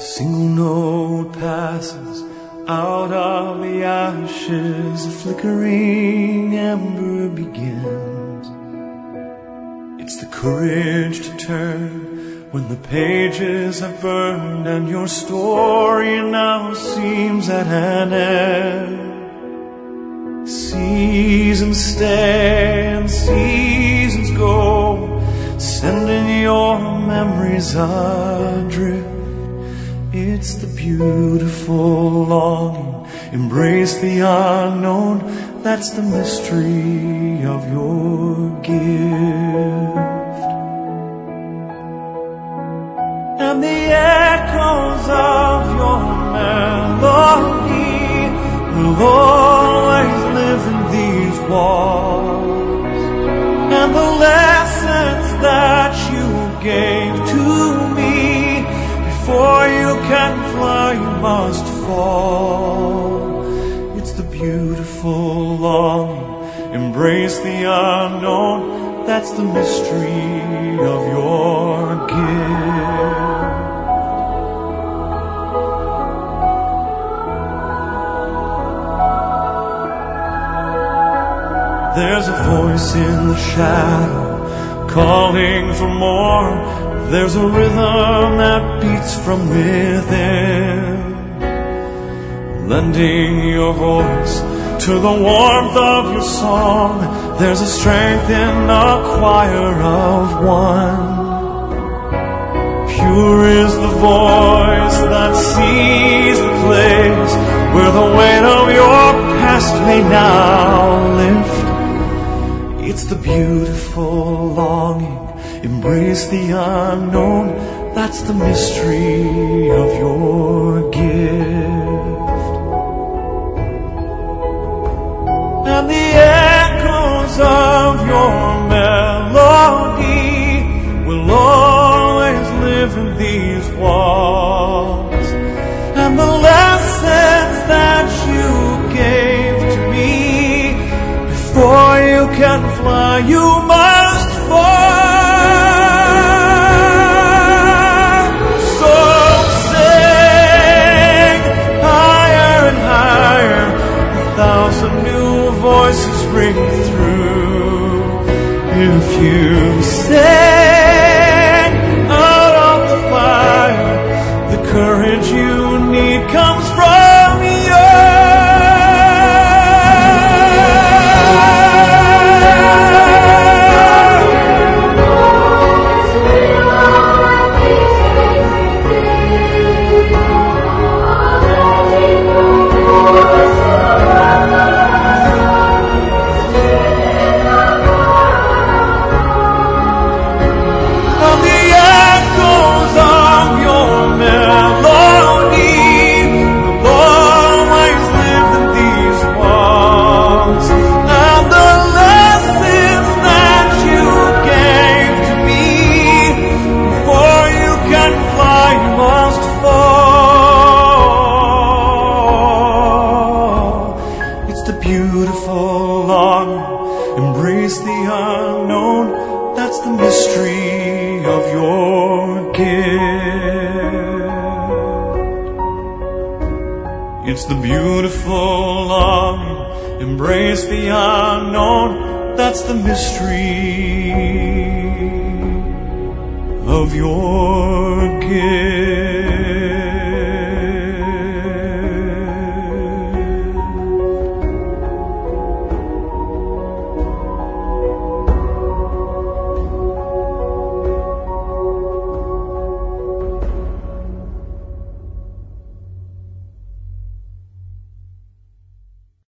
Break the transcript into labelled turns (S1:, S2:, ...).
S1: single note passes out of the ashes, a flickering ember begins. It's the courage to turn when the pages have burned and your story now seems at an end. Seasons stay and seasons go, sending your memories adrift. It's the beautiful longing, embrace the unknown, that's the mystery of your gift. And the echoes of your melody will always live in these walls. And the lessons that you gave to me, before you can fly, you must fall. It's the beautiful longing, embrace the unknown, that's the mystery of your gift. There's a voice in the shadow calling for more. There's a rhythm that beats from within, lending your voice to the warmth of your song. There's a strength in a choir of one. Pure is the voice that sees the place where the weight of your past may now lift. It's the beautiful longing, embrace the unknown, that's the mystery of your gift. And the echoes of your melody will always live in these walls. And the lessons that you gave to me, before you can fly, you must fall. So sing higher and higher, 1,000 new voices ring through. If you sing out of the fire, the courage you need comes from your beautiful longing, embrace the unknown, that's the mystery of your gift. It's the beautiful longing, embrace the unknown, that's the mystery of your gift.